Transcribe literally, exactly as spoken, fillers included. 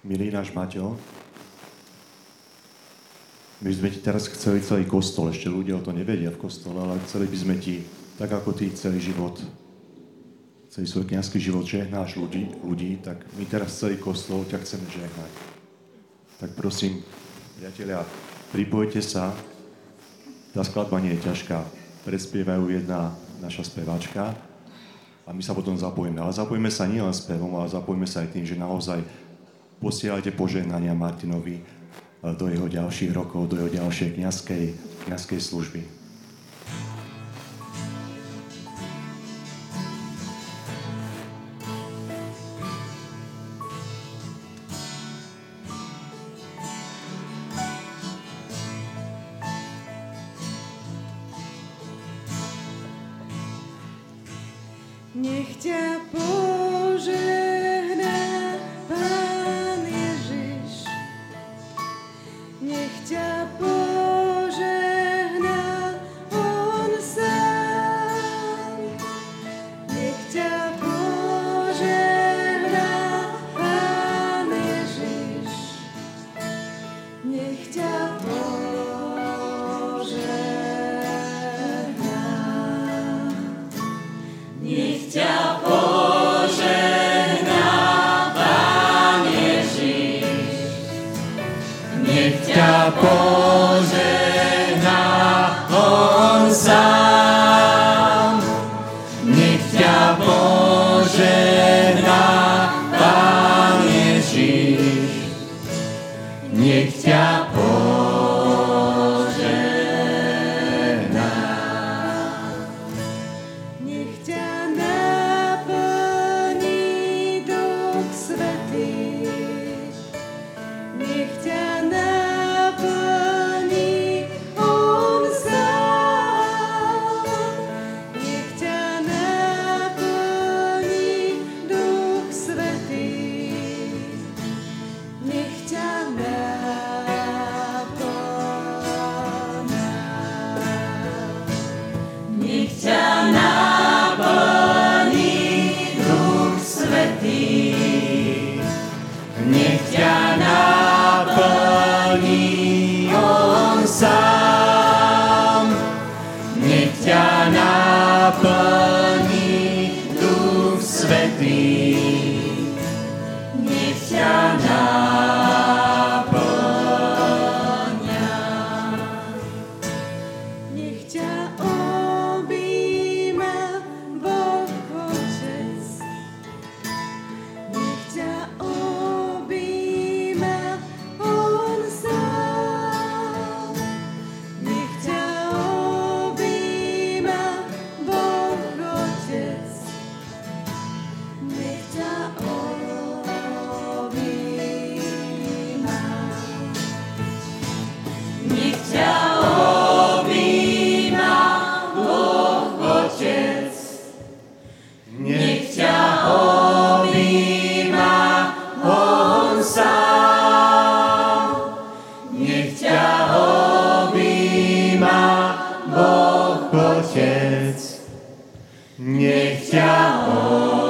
Milý náš Maťo, my by sme ti teraz chceli celý kostol, ešte ľudia o to nevedia v kostole, ale chceli by sme ti, tak ako ty celý život, celý svoj kňazský život žehnáš ľudí, ľudí, tak my teraz celý kostol ťa chceme žehnať. Tak prosím, priatelia, pripojte sa, tá skladba nie je ťažká, prespievajú jedna naša speváčka a my sa potom zapojíme. Ale zapojíme sa nielen spevom, ale zapojíme sa aj tým, že naozaj posielajte požehnania Martinovi do jeho ďalších rokov, do jeho ďalšej kňazskej, kňazskej služby. Nech ťa požehná Pán Ježiš, nech ťa požehná On sám, nech ťa požehná Pán Ježiš, nech ťa požehná, nech ťa požehná Pán Ježiš, nech ťa požehná On sám, nech ťa požehná Pán Ježiš, nech ťa požehná, nech ťa naplní Duch Svätý, nech ťa naplní On sám, nech ťa naplní Duch Svätý, nech ťa naplňa, nech ťa naplní Duch Svätý, nech ťa naplní On sám, nech ťa naplní Duch Svätý, nech ťa naplňa, nech ťa objíma Boh Otec, nech ťa objíma On sám, nech ťa objíma Boh Otec, nech ťa objíma, nech ťa objíma Boh Otec, nech ťa objíma On sám, nech ťa objíma Boh Otec, nech ťa objíma.